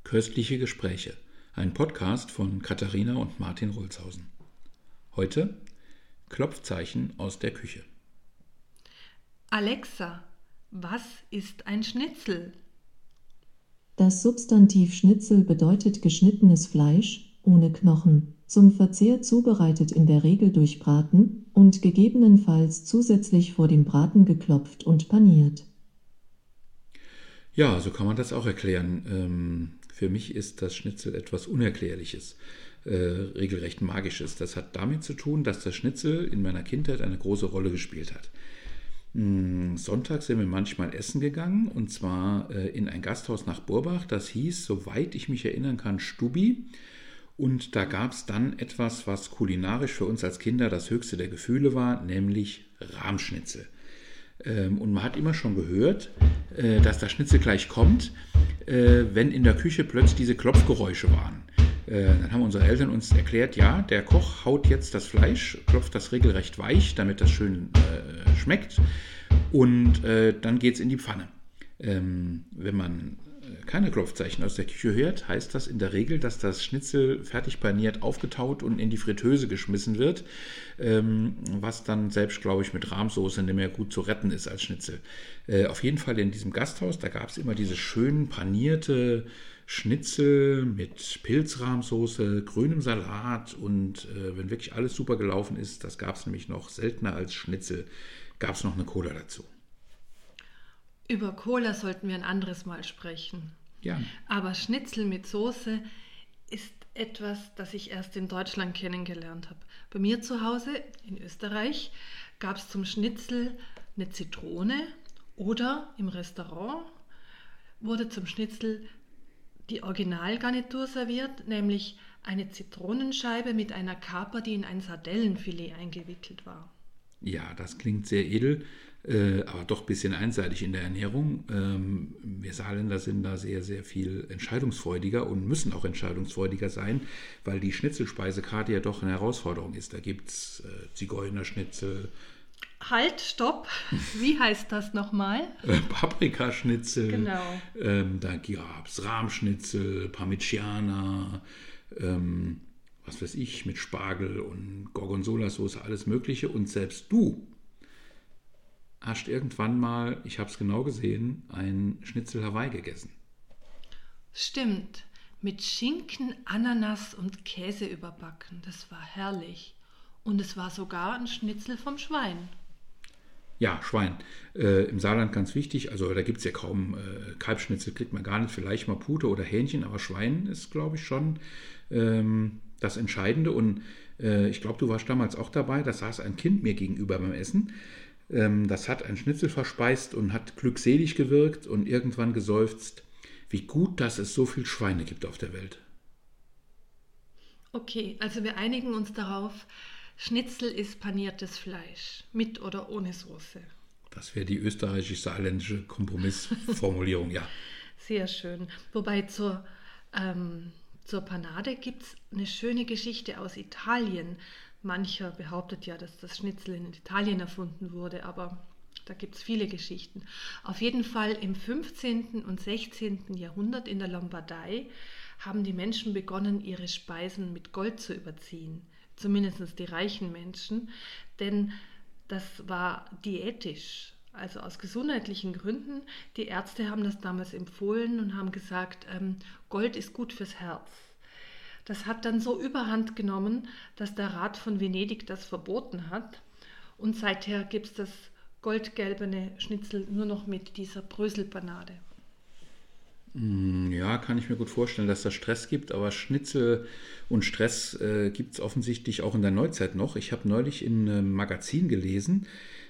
Köstliche Gespräche, ein Podcast von Katharina und Martin Rulzhausen. Heute Klopfzeichen aus der Küche. Alexa, was ist ein Schnitzel? Das Substantiv Schnitzel bedeutet geschnittenes Fleisch, ohne Knochen, zum Verzehr zubereitet in der Regel durch Braten und gegebenenfalls zusätzlich vor dem Braten geklopft und paniert. Ja, so kann man das auch erklären. Für mich ist das Schnitzel etwas Unerklärliches, regelrecht Magisches. Das hat damit zu tun, dass das Schnitzel in meiner Kindheit eine große Rolle gespielt hat. Sonntags sind wir manchmal essen gegangen, und zwar in ein Gasthaus nach Burbach. Das hieß, soweit ich mich erinnern kann, Stubi. Und da gab es dann etwas, was kulinarisch für uns als Kinder das höchste der Gefühle war, nämlich Rahmschnitzel. Und man hat immer schon gehört, dass das Schnitzel gleich kommt, wenn in der Küche plötzlich diese Klopfgeräusche waren. Dann haben unsere Eltern uns erklärt, ja, der Koch haut jetzt das Fleisch, klopft das regelrecht weich, damit das schön schmeckt, und dann geht es in die Pfanne. Wenn man keine Klopfzeichen aus der Küche hört, heißt das in der Regel, dass das Schnitzel fertig paniert, aufgetaut und in die Fritteuse geschmissen wird, was dann selbst, glaube ich, mit Rahmsoße nicht mehr gut zu retten ist als Schnitzel. Auf jeden Fall in diesem Gasthaus, da gab es immer diese schön panierte Schnitzel mit Pilzrahmsoße, grünem Salat, und wenn wirklich alles super gelaufen ist, das gab es nämlich noch seltener als Schnitzel, gab es noch eine Cola dazu. Über Cola sollten wir ein anderes Mal sprechen. Ja. Aber Schnitzel mit Soße ist etwas, das ich erst in Deutschland kennengelernt habe. Bei mir zu Hause in Österreich gab es zum Schnitzel eine Zitrone, oder im Restaurant wurde zum Schnitzel die Originalgarnitur serviert, nämlich eine Zitronenscheibe mit einer Kaper, die in ein Sardellenfilet eingewickelt war. Ja, das klingt sehr edel, aber doch ein bisschen einseitig in der Ernährung. Wir Saarländer sind da sehr, sehr viel entscheidungsfreudiger und müssen auch entscheidungsfreudiger sein, weil die Schnitzelspeisekarte ja doch eine Herausforderung ist. Da gibt es Zigeunerschnitzel. Halt, stopp! Wie heißt das nochmal? Paprikaschnitzel. Genau. Da gab es Rahmschnitzel, Parmigiana, was weiß ich, mit Spargel und Gorgonzola-Soße, alles Mögliche. Und selbst du hast irgendwann mal, ich habe es genau gesehen, ein Schnitzel Hawaii gegessen. Stimmt, mit Schinken, Ananas und Käse überbacken. Das war herrlich. Und es war sogar ein Schnitzel vom Schwein. Ja, Schwein. Im Saarland ganz wichtig, also da gibt es ja kaum Kalbschnitzel, kriegt man gar nicht, vielleicht mal Pute oder Hähnchen, aber Schwein ist, glaube ich, schon das Entscheidende. Und ich glaube, du warst damals auch dabei, da saß ein Kind mir gegenüber beim Essen. Das hat ein Schnitzel verspeist und hat glückselig gewirkt und irgendwann geseufzt, wie gut, dass es so viel Schweine gibt auf der Welt. Okay, also wir einigen uns darauf, Schnitzel ist paniertes Fleisch, mit oder ohne Soße. Das wäre die österreichisch-saarländische Kompromissformulierung, ja. Sehr schön. Wobei zur Panade gibt es eine schöne Geschichte aus Italien. Mancher behauptet ja, dass das Schnitzel in Italien erfunden wurde, aber da gibt es viele Geschichten. Auf jeden Fall im 15. und 16. Jahrhundert in der Lombardei haben die Menschen begonnen, ihre Speisen mit Gold zu überziehen. Zumindest die reichen Menschen, denn das war diätisch, also aus gesundheitlichen Gründen. Die Ärzte haben das damals empfohlen und haben gesagt, Gold ist gut fürs Herz. Das hat dann so überhand genommen, dass der Rat von Venedig das verboten hat, und seither gibt es das goldgelbene Schnitzel nur noch mit dieser Bröselpanade. Ja, kann ich mir gut vorstellen, dass das Stress gibt, aber Schnitzel und Stress gibt es offensichtlich auch in der Neuzeit noch. Ich habe neulich in einem Magazin gelesen,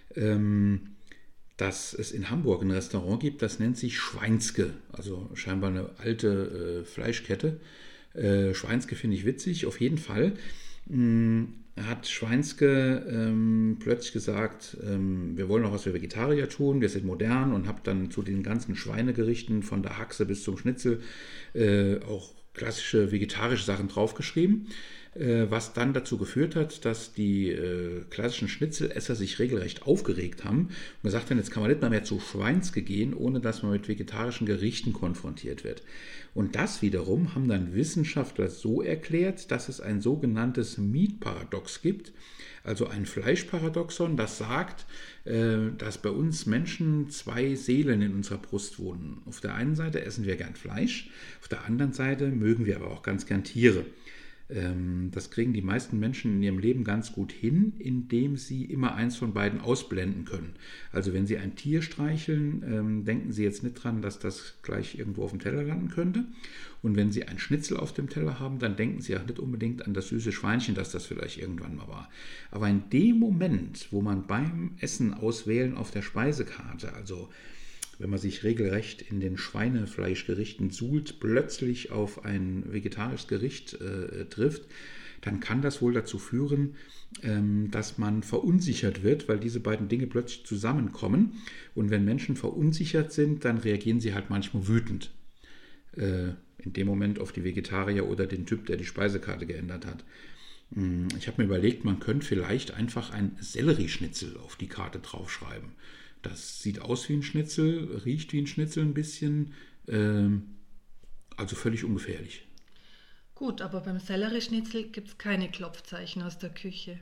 dass es in Hamburg ein Restaurant gibt, das nennt sich Schweinske, also scheinbar eine alte Fleischkette. Schweinske finde ich witzig, auf jeden Fall. Hat Schweinske plötzlich gesagt, wir wollen noch was für Vegetarier tun, wir sind modern, und habe dann zu den ganzen Schweinegerichten von der Haxe bis zum Schnitzel auch klassische vegetarische Sachen draufgeschrieben. was dann dazu geführt hat, dass die klassischen Schnitzelesser sich regelrecht aufgeregt haben und gesagt haben, jetzt kann man nicht mehr zu Schweinske gehen, ohne dass man mit vegetarischen Gerichten konfrontiert wird. Und das wiederum haben dann Wissenschaftler so erklärt, dass es ein sogenanntes Meat-Paradox gibt, also ein Fleischparadoxon, das sagt, dass bei uns Menschen zwei Seelen in unserer Brust wohnen. Auf der einen Seite essen wir gern Fleisch, auf der anderen Seite mögen wir aber auch ganz gern Tiere. Das kriegen die meisten Menschen in ihrem Leben ganz gut hin, indem sie immer eins von beiden ausblenden können. Also wenn sie ein Tier streicheln, denken sie jetzt nicht dran, dass das gleich irgendwo auf dem Teller landen könnte. Und wenn sie ein Schnitzel auf dem Teller haben, dann denken sie auch nicht unbedingt an das süße Schweinchen, das vielleicht irgendwann mal war. Aber in dem Moment, wo man beim Essen auswählen auf der Speisekarte, also wenn man sich regelrecht in den Schweinefleischgerichten suhlt, plötzlich auf ein vegetarisches Gericht trifft, dann kann das wohl dazu führen, dass man verunsichert wird, weil diese beiden Dinge plötzlich zusammenkommen. Und wenn Menschen verunsichert sind, dann reagieren sie halt manchmal wütend. In dem Moment auf die Vegetarier oder den Typ, der die Speisekarte geändert hat. Ich habe mir überlegt, man könnte vielleicht einfach ein Sellerieschnitzel auf die Karte draufschreiben. Das sieht aus wie ein Schnitzel, riecht wie ein Schnitzel ein bisschen, also völlig ungefährlich. Gut, aber beim Sellerieschnitzel gibt es keine Klopfzeichen aus der Küche.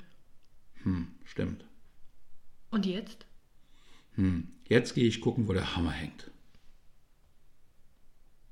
Stimmt. Und jetzt? Jetzt gehe ich gucken, wo der Hammer hängt.